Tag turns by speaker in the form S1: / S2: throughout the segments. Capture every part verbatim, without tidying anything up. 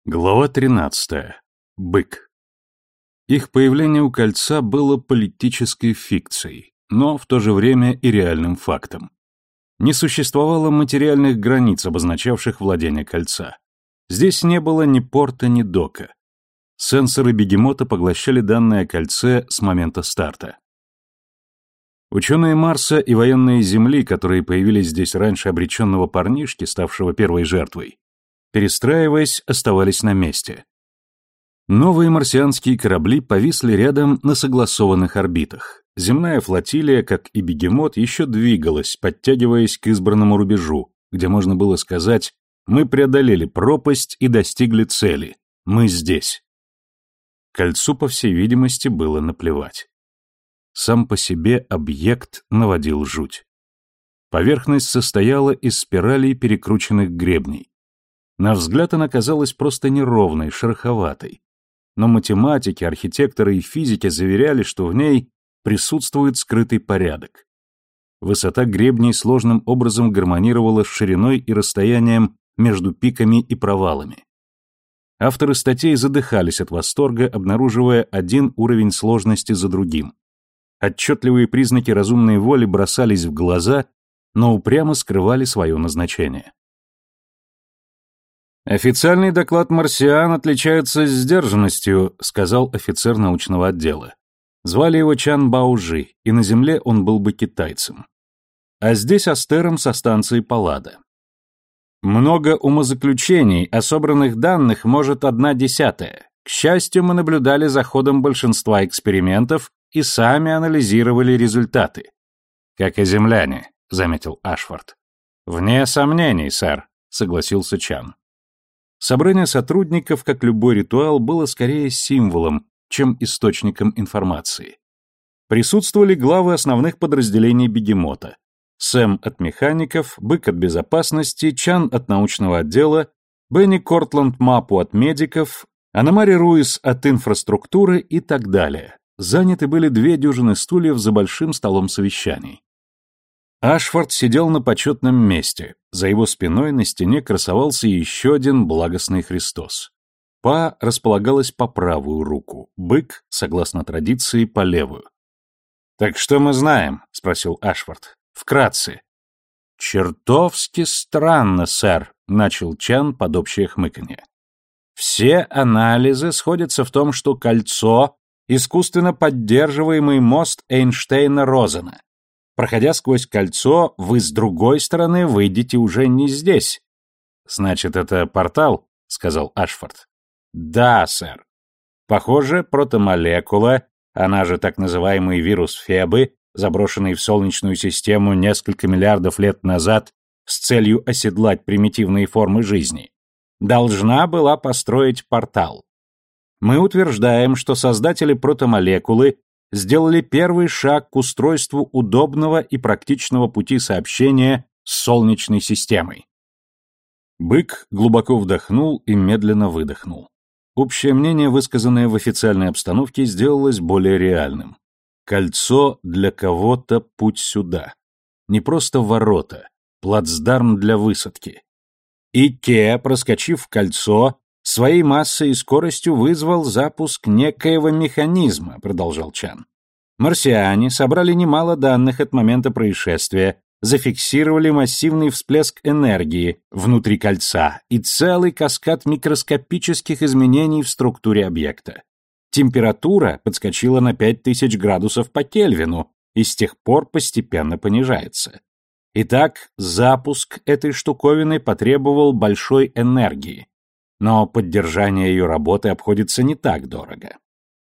S1: Глава тринадцатая. Бык. Их появление у кольца было политической фикцией, но в то же время и реальным фактом. Не существовало материальных границ, обозначавших владение кольца. Здесь не было ни порта, ни дока. Сенсоры бегемота поглощали данные о кольце с момента старта. Ученые Марса и военные Земли, которые появились здесь раньше обреченного парнишки, ставшего первой жертвой, перестраиваясь, оставались на месте. Новые марсианские корабли повисли рядом на согласованных орбитах. Земная флотилия, как и бегемот, еще двигалась, подтягиваясь к избранному рубежу, где можно было сказать: «Мы преодолели пропасть и достигли цели. Мы здесь». Кольцу, по всей видимости, было наплевать. Сам по себе объект наводил жуть. Поверхность состояла из спиралей перекрученных гребней. На взгляд она казалась просто неровной, шероховатой. Но математики, архитекторы и физики заверяли, что в ней присутствует скрытый порядок. Высота гребней сложным образом гармонировала с шириной и расстоянием между пиками и провалами. Авторы статей задыхались от восторга, обнаруживая один уровень сложности за другим. Отчетливые признаки разумной воли бросались в глаза, но упрямо скрывали свое назначение. «Официальный доклад марсиан отличается сдержанностью», — сказал офицер научного отдела. Звали его Чан Баожи, и на Земле он был бы китайцем. А здесь астером со станции Паллада. «Много умозаключений, а собранных данных может одна десятая. К счастью, мы наблюдали за ходом большинства экспериментов и сами анализировали результаты». «Как и земляне», — заметил Ашфорд. «Вне сомнений, сэр», — согласился Чан. Собрание сотрудников, как любой ритуал, было скорее символом, чем источником информации. Присутствовали главы основных подразделений бегемота. Сэм от механиков, Бык от безопасности, Чан от научного отдела, Бенни Кортланд Мапу от медиков, Анна-Мари Руис от инфраструктуры и так далее. Заняты были две дюжины стульев за большим столом совещаний. Ашфорд сидел на почетном месте. За его спиной на стене красовался еще один благостный Христос. Па располагалась по правую руку, Бык, согласно традиции, по левую. «Так что мы знаем?» — спросил Ашфорд. «Вкратце». «Чертовски странно, сэр», — начал Чан под общее хмыканье. «Все анализы сходятся в том, что кольцо — искусственно поддерживаемый мост Эйнштейна-Розена. Проходя сквозь кольцо, вы с другой стороны выйдете уже не здесь». «Значит, это портал?» — сказал Ашфорд. «Да, сэр. Похоже, протомолекула, она же так называемый вирус Фебы, заброшенный в Солнечную систему несколько миллиардов лет назад с целью оседлать примитивные формы жизни, должна была построить портал. Мы утверждаем, что создатели протомолекулы сделали первый шаг к устройству удобного и практичного пути сообщения с Солнечной системой». Бык глубоко вдохнул и медленно выдохнул. Общее мнение, высказанное в официальной обстановке, сделалось более реальным. Кольцо для кого-то путь сюда. Не просто ворота, плацдарм для высадки. И те, проскочив в кольцо, своей массой и скоростью вызвал запуск некоего механизма, продолжал Чан. Марсиане собрали немало данных от момента происшествия, зафиксировали массивный всплеск энергии внутри кольца и целый каскад микроскопических изменений в структуре объекта. Температура подскочила на пять тысяч градусов по Кельвину и с тех пор постепенно понижается. Итак, запуск этой штуковины потребовал большой энергии, но поддержание ее работы обходится не так дорого.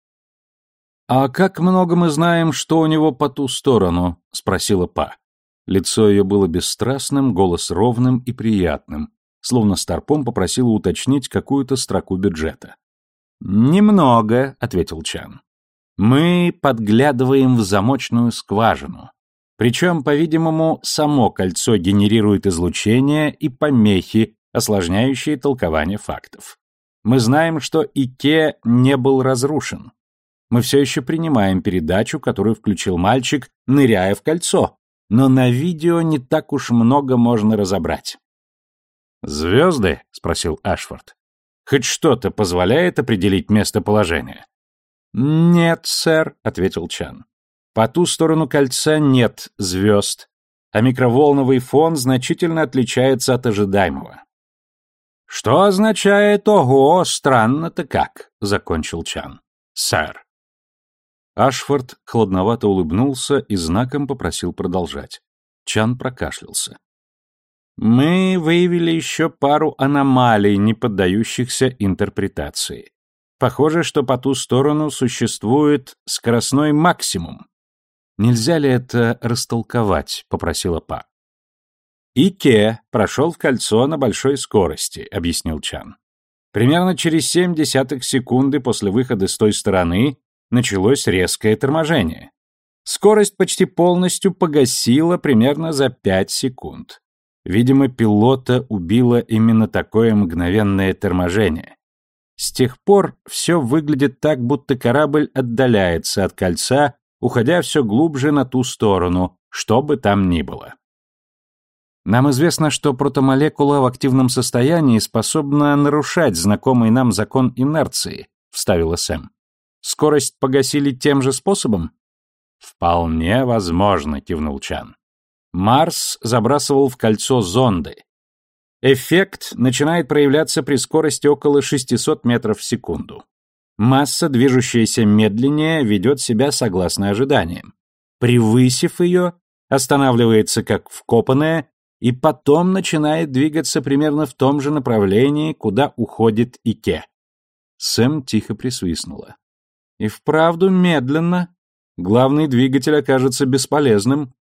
S1: «А как много мы знаем, что у него по ту сторону?» — спросила Па. Лицо ее было бесстрастным, голос ровным и приятным, словно Старпом попросила уточнить какую-то строку бюджета. «Немного», — ответил Чан. «Мы подглядываем в замочную скважину. Причем, по-видимому, само кольцо генерирует излучение и помехи, осложняющие толкование фактов. Мы знаем, что Ике не был разрушен. Мы все еще принимаем передачу, которую включил мальчик, ныряя в кольцо, но на видео не так уж много можно разобрать». «Звезды?» — спросил Ашфорд. Хоть что-то позволяет определить местоположение?» «Нет, сэр», — ответил Чан. «По ту сторону кольца нет звезд, а микроволновый фон значительно отличается от ожидаемого». «Что означает «ого, странно-то как», — закончил Чан. «Сэр».
S2: Ашфорд хладновато улыбнулся и знаком попросил продолжать. Чан прокашлялся.
S1: «Мы выявили еще пару аномалий, не поддающихся интерпретации. Похоже, что по ту сторону существует скоростной максимум».
S2: «Нельзя ли это растолковать?» — попросила Па.
S1: «Ике прошел в кольцо на большой скорости», — объяснил Чан. «Примерно через семь десятых секунды после выхода с той стороны началось резкое торможение. Скорость почти полностью погасила примерно за пять секунд. Видимо, пилота убило именно такое мгновенное торможение. С тех пор все выглядит так, будто корабль отдаляется от кольца, уходя все глубже на ту сторону, что бы там ни было».
S2: «Нам известно, что протомолекула в активном состоянии способна нарушать знакомый нам закон инерции», — вставила Сэм. «Скорость погасили тем же способом?»
S1: «Вполне возможно», — кивнул Чан. «Марс забрасывал в кольцо зонды. Эффект начинает проявляться при скорости около шестисот метров в секунду. Масса, движущаяся медленнее, ведет себя согласно ожиданиям. Превысив ее, останавливается как вкопанная, и потом начинает двигаться примерно в том же направлении, куда уходит Ике».
S2: Сэм тихо присвистнула.
S1: «И вправду медленно. Главный двигатель окажется бесполезным».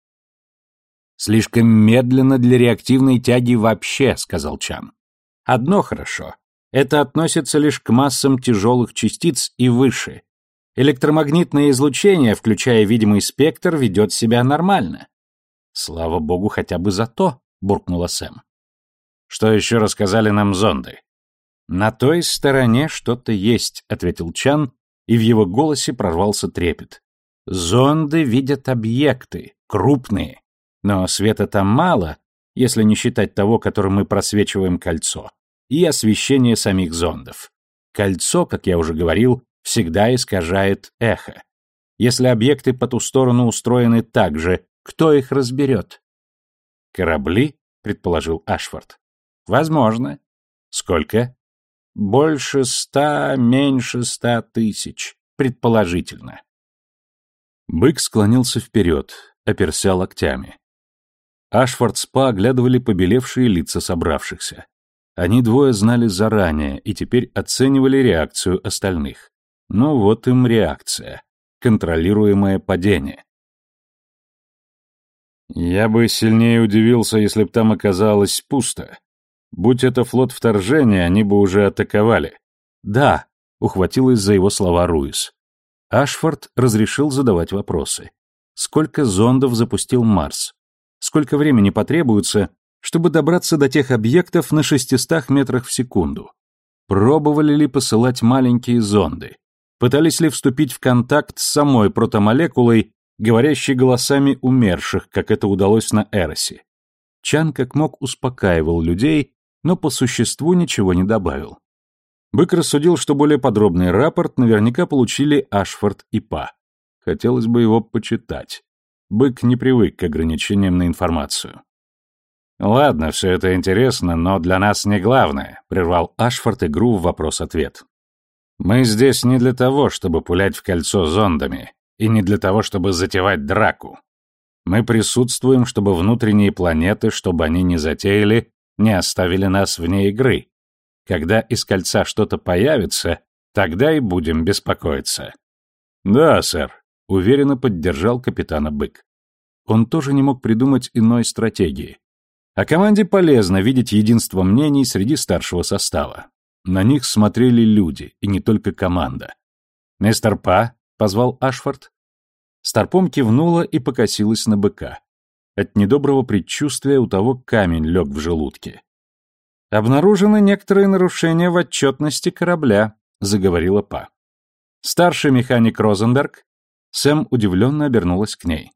S1: «Слишком медленно для реактивной тяги вообще», — сказал Чан. «Одно хорошо. Это относится лишь к массам тяжелых частиц и выше. Электромагнитное излучение, включая видимый спектр, ведет себя нормально». «Слава богу, хотя бы за то», — буркнула Сэм. «Что еще рассказали нам зонды?» «На той стороне что-то есть», — ответил Чан, и в его голосе прорвался трепет. «Зонды видят объекты, крупные, но света там мало, если не считать того, которым мы просвечиваем кольцо, и освещение самих зондов. Кольцо, как я уже говорил, всегда искажает эхо. Если объекты по ту сторону устроены так же, кто их разберет?» «Корабли?» — предположил Ашфорд. «Возможно. Сколько?» «Больше ста, меньше ста тысяч, предположительно».
S2: Бык склонился вперед, оперся локтями. Ашфорд с Па оглядывали побелевшие лица собравшихся. Они двое знали заранее и теперь оценивали реакцию остальных. Ну вот им реакция. Контролируемое падение.
S1: «Я бы сильнее удивился, если б там оказалось пусто. Будь это флот вторжения, они бы уже атаковали».
S2: «Да», — ухватилась за его слова Руис. Ашфорд разрешил задавать вопросы. Сколько зондов запустил Марс? Сколько времени потребуется, чтобы добраться до тех объектов на шестистах метрах в секунду? Пробовали ли посылать маленькие зонды? Пытались ли вступить в контакт с самой протомолекулой, говорящей голосами умерших, как это удалось на Эросе? Чан как мог успокаивал людей, но по существу ничего не добавил. Бык рассудил, что более подробный рапорт наверняка получили Ашфорд и Па. Хотелось бы его почитать. Бык не привык к ограничениям на информацию.
S1: «Ладно, все это интересно, но для нас не главное», — прервал Ашфорд игру в вопрос-ответ. «Мы здесь не для того, чтобы пулять в кольцо зондами, и не для того, чтобы затевать драку. Мы присутствуем, чтобы внутренние планеты, чтобы они не затеяли, не оставили нас вне игры. Когда из кольца что-то появится, тогда и будем беспокоиться».
S2: «Да, сэр», — уверенно поддержал капитана Бык. Он тоже не мог придумать иной стратегии. А команде полезно видеть единство мнений среди старшего состава. На них смотрели люди, и не только команда.
S1: «Мистер Па», — позвал Ашфорд.
S2: Старпом кивнула и покосилась на Быка. От недоброго предчувствия у того камень лег в желудке.
S1: «Обнаружены некоторые нарушения в отчетности корабля», — заговорила Па. «Старший механик Розенберг».
S2: Сэм удивленно обернулась к ней.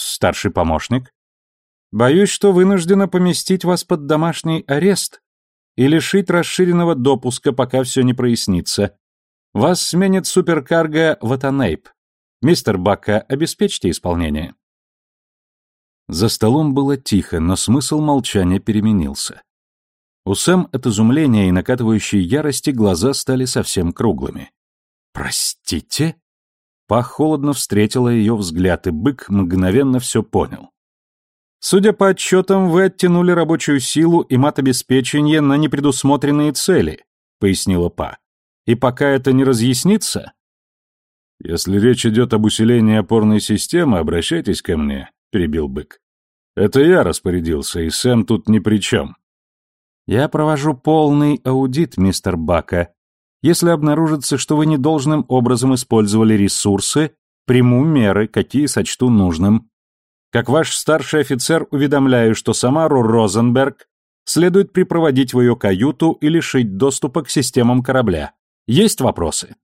S1: «Старший помощник?» «Боюсь, что вынуждена поместить вас под домашний арест». и лишить расширенного допуска, пока все не прояснится. Вас сменит суперкарго Ватанейп. Мистер Бакка, обеспечьте исполнение». За столом было тихо, но смысл молчания переменился. У Сэм от изумления и накатывающей ярости глаза стали совсем круглыми. «Простите?» Па холодно встретила ее взгляд, и бык мгновенно все понял. «Судя по отчетам, вы оттянули рабочую силу и матобеспечение на непредусмотренные цели», — пояснила Па. «И пока это не разъяснится...»
S2: «Если речь идет об усилении опорной системы, обращайтесь ко мне», — перебил бык. «Это я распорядился, и Сэм тут ни при чем».
S1: «Я провожу полный аудит, мистер Бакка. Если обнаружится, что вы недолжным образом использовали ресурсы, приму меры, какие сочту нужным. Как ваш старший офицер уведомляю, что Самару Розенберг следует припроводить в ее каюту и лишить доступа к системам корабля. Есть вопросы?»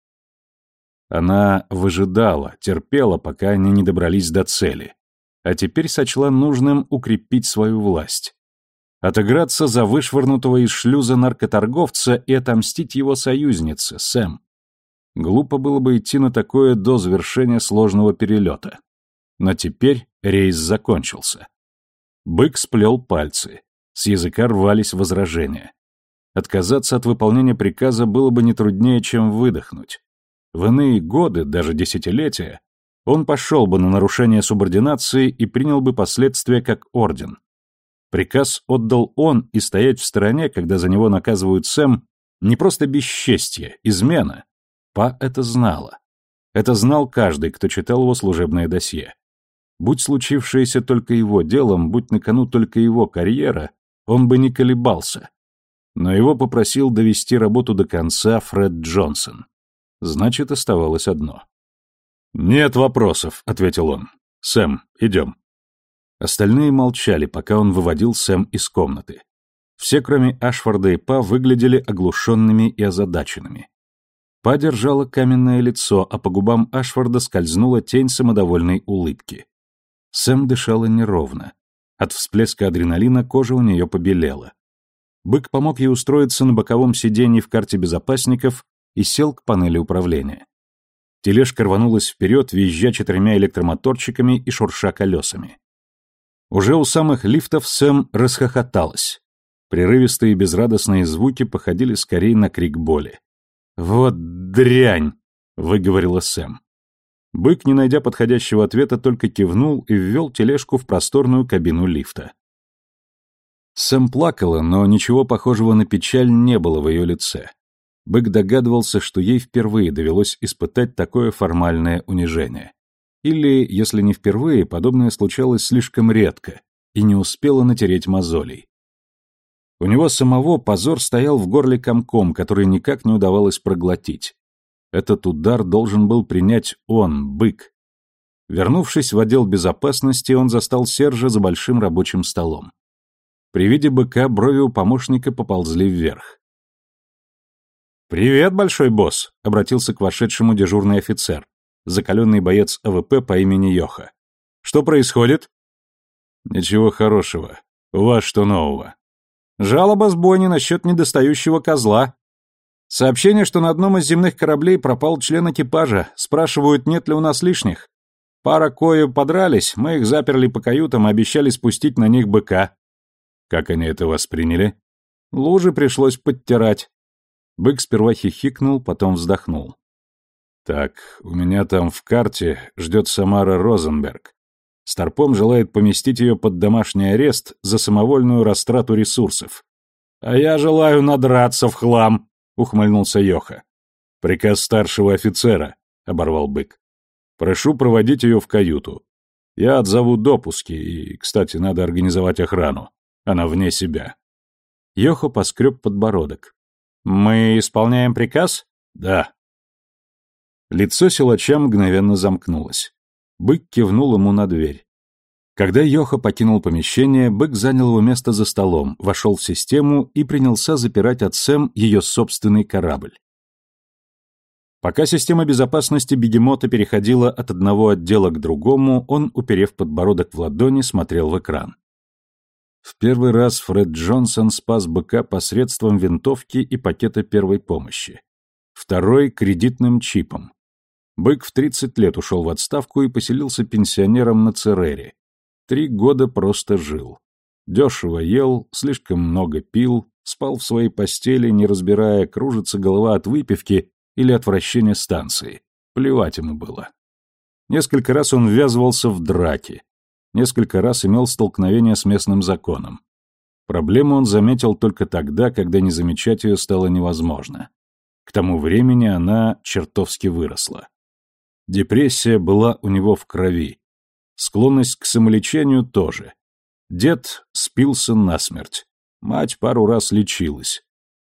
S2: Она выжидала, терпела, пока они не добрались до цели, а теперь сочла нужным укрепить свою власть. Отыграться за вышвырнутого из шлюза наркоторговца и отомстить его союзнице, Сэм. Глупо было бы идти на такое до завершения сложного перелета. Но теперь рейс закончился. Бык сплел пальцы, с языка рвались возражения. Отказаться от выполнения приказа было бы не труднее, чем выдохнуть. В иные годы, даже десятилетия, он пошел бы на нарушение субординации и принял бы последствия как орден. Приказ отдал он, и стоять в стороне, когда за него наказывают Сэм, не просто бесчестье, измена. Па это знала. Это знал каждый, кто читал его служебное досье. Будь случившееся только его делом, будь на кону только его карьера, он бы не колебался. Но его попросил довести работу до конца Фред Джонсон. Значит, оставалось одно. «Нет вопросов», — ответил он. «Сэм, идем». Остальные молчали, пока он выводил Сэм из комнаты. Все, кроме Ашфорда и Па, выглядели оглушенными и озадаченными. Па держала каменное лицо, а по губам Ашфорда скользнула тень самодовольной улыбки. Сэм дышала неровно. От всплеска адреналина кожа у нее побелела. Бык помог ей устроиться на боковом сиденье в карте безопасников и сел к панели управления. Тележка рванулась вперед, визжа четырьмя электромоторчиками и шурша колесами. Уже у самых лифтов Сэм расхохоталась. Прерывистые безрадостные звуки походили скорее на крик боли. «Вот дрянь!» — выговорила Сэм. Бык, не найдя подходящего ответа, только кивнул и ввел тележку в просторную кабину лифта. Сэм плакала, но ничего похожего на печаль не было в ее лице. Бык догадывался, что ей впервые довелось испытать такое формальное унижение. Или, если не впервые, подобное случалось слишком редко и не успело натереть мозолей. У него самого позор стоял в горле комком, который никак не удавалось проглотить. Этот удар должен был принять он, Бык. Вернувшись в отдел безопасности, он застал Сержа за большим рабочим столом. При виде Быка брови у помощника поползли вверх. «Привет, большой босс», — обратился к вошедшему дежурный офицер, закаленный боец А В П по имени Йоха. «Что происходит?» «Ничего хорошего. У вас что нового?» «Жалоба с бойни насчет недостающего козла. Сообщение, что на одном из земных кораблей пропал член экипажа. Спрашивают, нет ли у нас лишних. Пара кое подрались, мы их заперли по каютам и обещали спустить на них быка». «Как они это восприняли?» «Лужи пришлось подтирать». Бык сперва хихикнул, потом вздохнул. «Так, у меня там в карте ждет Самара Розенберг. Старпом желает поместить ее под домашний арест за самовольную растрату ресурсов». «А я желаю надраться в хлам», — ухмыльнулся Йоха. «Приказ старшего офицера», — оборвал Бык. «Прошу проводить ее в каюту. Я отзову допуски, и, кстати, надо организовать охрану. Она вне себя». Йоха поскреб подбородок. «Мы исполняем приказ?» «Да». Лицо силача мгновенно замкнулось. Бык кивнул ему на дверь. Когда Йоха покинул помещение, Бык занял его место за столом, вошел в систему и принялся запирать от Сэм ее собственный корабль. Пока система безопасности бегемота переходила от одного отдела к другому, он, уперев подбородок в ладони, смотрел в экран.
S1: В первый раз Фред Джонсон спас быка посредством винтовки и пакета первой помощи. Второй — кредитным чипом. Бык в тридцать лет ушел в отставку и поселился пенсионером на Церере. Три года просто жил. Дешево ел, слишком много пил, спал в своей постели, не разбирая, кружится голова от выпивки или отвращения станции. Плевать ему было. Несколько раз он ввязывался в драки. Несколько раз имел столкновение с местным законом. Проблему он заметил только тогда, когда не замечать ее стало невозможно. К тому времени она чертовски выросла. Депрессия была у него в крови. Склонность к самолечению тоже. Дед спился насмерть. Мать пару раз лечилась.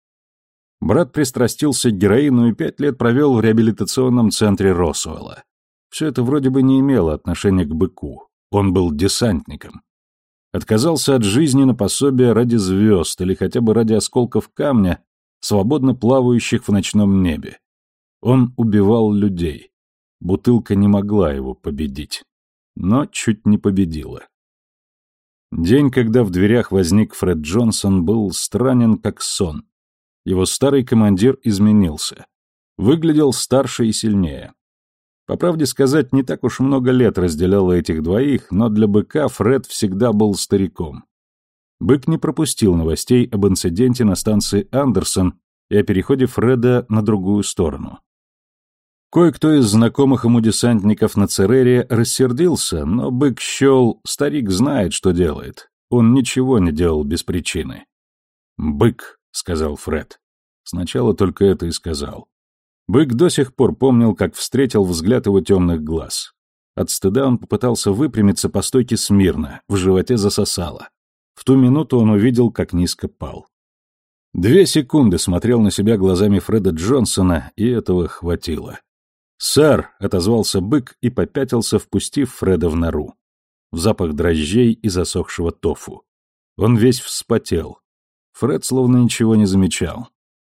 S1: Брат пристрастился к героину и пять лет провел в реабилитационном центре Росуэлла. Все это вроде бы не имело отношения к быку. Он был десантником. Отказался от жизни на пособие ради звезд или хотя бы ради осколков камня, свободно плавающих в ночном небе. Он убивал людей. Бутылка не могла его победить. Но чуть не победила. День, когда в дверях возник Фред Джонсон, был странен как сон. Его старый командир изменился. Выглядел старше и сильнее. По правде сказать, не так уж много лет разделяло этих двоих, но для быка Фред всегда был стариком. Бык не пропустил новостей об инциденте на станции Андерсон и о переходе Фреда на другую сторону. Кое-кто из знакомых ему десантников на Церере рассердился, но бык счел, старик знает, что делает. Он ничего не делал без причины. «Бык», — сказал Фред. Сначала только это и сказал. Бык до сих пор помнил, как встретил взгляд его темных глаз. От стыда он попытался выпрямиться по стойке смирно, в животе засосало. В ту минуту он увидел, как низко пал. Две секунды смотрел на себя глазами Фреда Джонсона, и этого хватило. «Сэр!» — отозвался бык и попятился, впустив Фреда в нору. В запах дрожжей и засохшего тофу. Он весь вспотел. Фред словно ничего не замечал.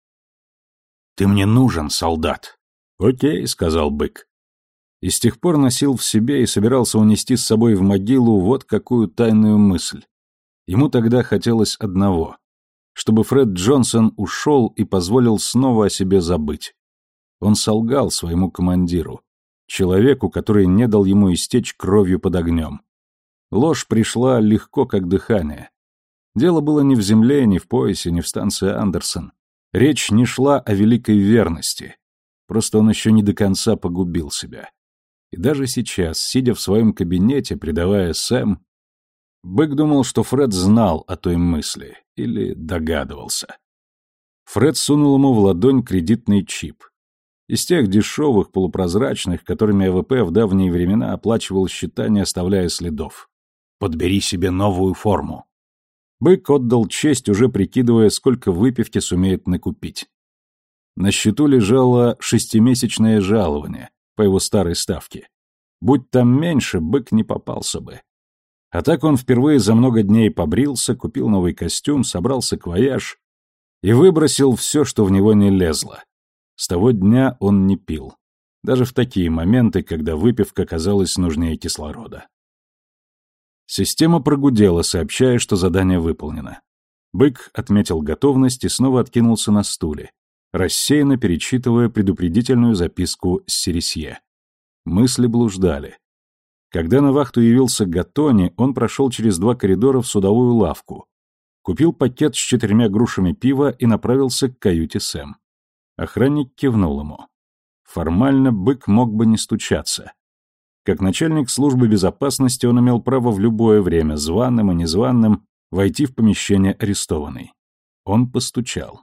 S1: «Ты мне нужен, солдат!» «Окей», — сказал бык. И с тех пор носил в себе и собирался унести с собой в могилу вот какую тайную мысль. Ему тогда хотелось одного — чтобы Фред Джонсон ушел и позволил снова о себе забыть. Он солгал своему командиру, человеку, который не дал ему истечь кровью под огнем. Ложь пришла легко, как дыхание. Дело было не в земле, не в поясе, не в станции Андерсон. Речь не шла о великой верности. Просто он еще не до конца погубил себя. И даже сейчас, сидя в своем кабинете, предавая Сэм, бык думал, что Фред знал о той мысли или догадывался. Фред сунул ему в ладонь кредитный чип. Из тех дешевых, полупрозрачных, которыми АВП в давние времена оплачивал счета, не оставляя следов. «Подбери себе новую форму». Бык отдал честь, уже прикидывая, сколько выпивки сумеет накупить. На счету лежало шестимесячное жалование по его старой ставке. Будь там меньше, бык не попался бы. А так он впервые за много дней побрился, купил новый костюм, собрал саквояж и выбросил все, что в него не лезло. С того дня он не пил. Даже в такие моменты, когда выпивка казалась нужнее кислорода. Система прогудела, сообщая, что задание выполнено. Бык отметил готовность и снова откинулся на стуле, рассеянно перечитывая предупредительную записку с Сересье. Мысли блуждали. Когда на вахту явился Гаттони, он прошел через два коридора в судовую лавку, купил пакет с четырьмя грушами пива и направился к каюте Сэм. Охранник кивнул ему. Формально бык мог бы не стучаться. Как начальник службы безопасности он имел право в любое время, званым и незваным, войти в помещение арестованной. Он постучал.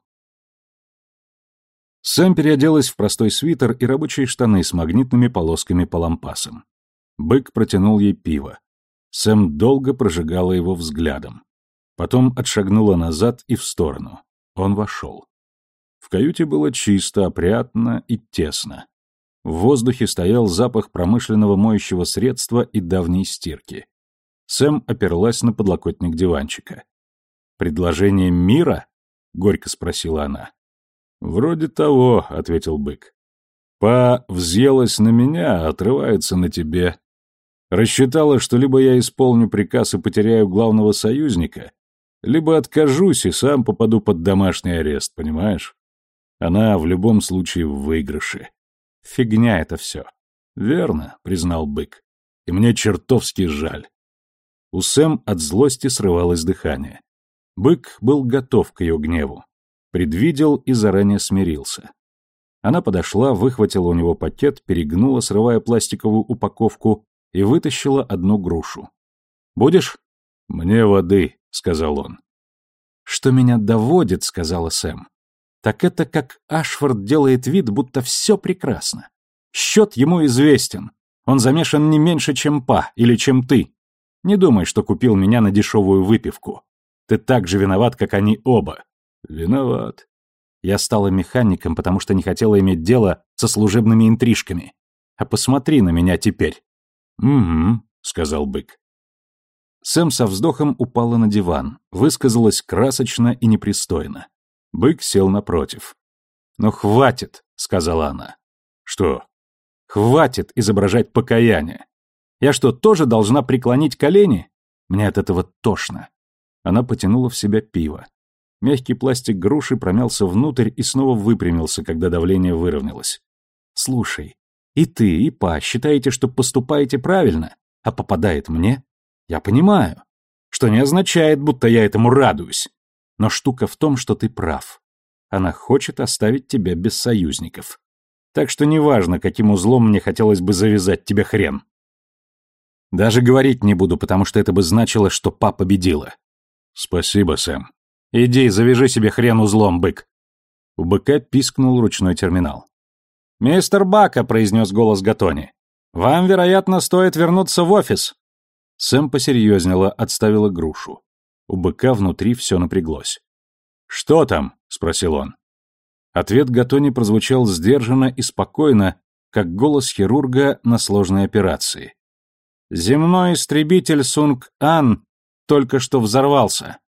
S1: Сэм переоделась в простой свитер и рабочие штаны с магнитными полосками по лампасам. Бык протянул ей пиво. Сэм долго прожигала его взглядом. Потом отшагнула назад и в сторону. Он вошел. В каюте было чисто, опрятно и тесно. В воздухе стоял запах промышленного моющего средства и давней стирки. Сэм оперлась на подлокотник диванчика. «Предложение мира?» — горько спросила она. «Вроде того», — ответил бык. «Па взъелась на меня, а отрывается на тебе. Рассчитала, что либо я исполню приказ и потеряю главного союзника, Либо откажусь и сам попаду под домашний арест, понимаешь? Она в любом случае в выигрыше.
S2: Фигня это все.
S1: Верно, признал бык. И мне чертовски жаль. У Сэм от злости срывалось дыхание. Бык был готов к ее гневу. Предвидел и заранее смирился. Она подошла, выхватила у него пакет, перегнула, срывая пластиковую упаковку, и вытащила одну грушу. «Будешь?» «Мне воды», — сказал он.
S2: «Что меня доводит», — сказала Сэм, — «так это как Ашфорд делает вид, будто все прекрасно. Счет ему известен. Он замешан не меньше, чем Па или чем ты. Не думай, что купил меня на дешевую выпивку. Ты так же виноват, как они оба».
S1: «Виноват».
S2: Я стала механиком, потому что не хотела иметь дело со служебными интрижками. А посмотри на меня теперь.
S1: «Угу», — сказал бык.
S2: Сэм со вздохом упала на диван, высказалась красочно и непристойно.
S1: Бык сел напротив.
S2: «Ну хватит», — сказала она.
S1: «Что?»
S2: «Хватит изображать покаяние. Я что, тоже должна преклонить колени? Мне от этого тошно». Она потянула в себя пиво. Мягкий пластик груши промялся внутрь и снова выпрямился, когда давление выровнялось. «Слушай, и ты, и Па считаете, что поступаете правильно, а попадает мне? Я понимаю, что не означает, будто я этому радуюсь. Но штука в том, что ты прав. Она хочет оставить тебя без союзников. Так что неважно, каким узлом мне хотелось бы завязать тебе хрен. Даже говорить не буду, потому что это бы значило, что Па победила».
S1: «Спасибо, Сэм».
S2: «Иди, завяжи себе хрен узлом, бык».
S1: У быка пискнул ручной терминал.
S2: «Мистер Бака», — произнес голос Гатони, — «вам, вероятно, стоит вернуться в офис».
S1: Сэм посерьезнела, отставила грушу. У быка внутри все напряглось. «Что там?» — спросил он. Ответ Гатони прозвучал сдержанно и спокойно, как голос хирурга на сложной операции.
S2: «Земной истребитель Сунг-Ан только что взорвался».